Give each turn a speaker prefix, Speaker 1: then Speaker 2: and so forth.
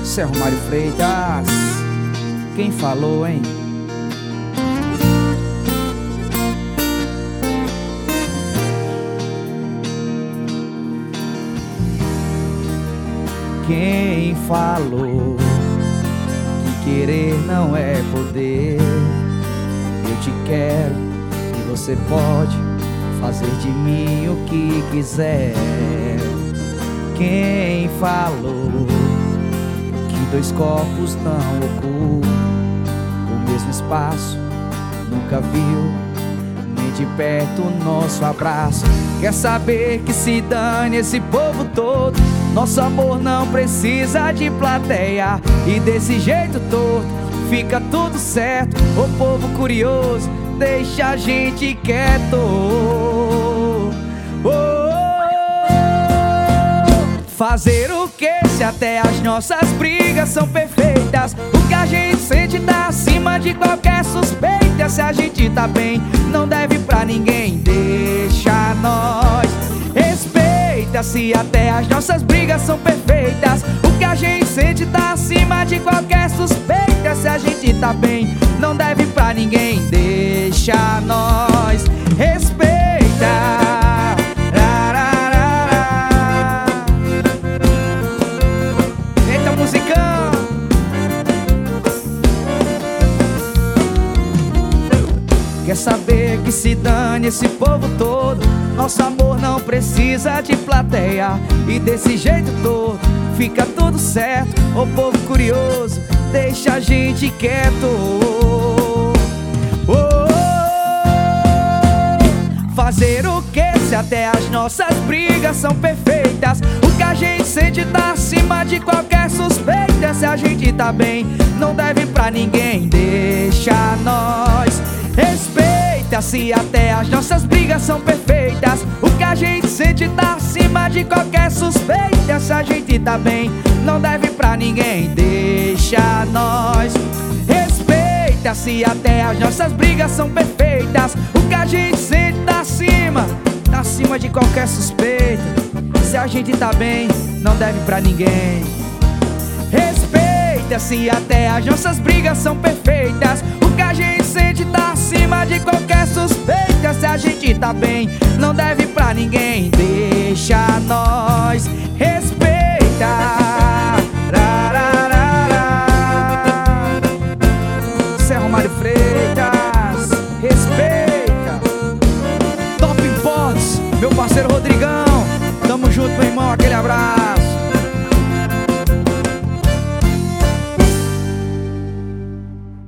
Speaker 1: Isso é Romário Freitas. Quem falou, hein? Quem falou que querer não é poder? Eu te quero e você pode fazer de mim o que quiser. Quem falou que dois corpos não ocupam o mesmo espaço? Nunca viu nem de perto o nosso abraço. Quer saber que se dane esse povo todo? Nosso amor não precisa de plateia. E desse jeito todo fica tudo certo. Ô povo curioso, deixa a gente quieto. Fazer o que se até as nossas brigas são perfeitas? O que a gente sente tá acima de qualquer suspeita. Se a gente tá bem, não deve pra ninguém. Deixa nós. Respeita-se até as nossas brigas são perfeitas. O que a gente sente tá acima de qualquer suspeita. Se a gente tá bem, não deve pra ninguém. Deixa nós. Respeita. Quer saber que se dane esse povo todo? Nosso amor não precisa de plateia. E desse jeito todo fica tudo certo. Ô povo curioso, deixa a gente quieto. Fazer o que se até as nossas brigas são perfeitas? O que a gente sente tá acima de qualquer suspeita. Se a gente tá bem, não deve pra ninguém. Deixa nós. Respeita-se até as nossas brigas são perfeitas. O que a gente sente tá acima de qualquer suspeita. Se a gente tá bem, não deve pra ninguém. Deixa nós. Respeita-se até as nossas brigas são perfeitas. O que a gente sente tá acima de qualquer suspeita. Se a gente tá bem, não deve pra ninguém. Respeita-se até as nossas brigas são perfeitas. O que a gente sente tá acima de qualquer suspeita. Se a gente tá bem, não deve pra ninguém. Deixa nós.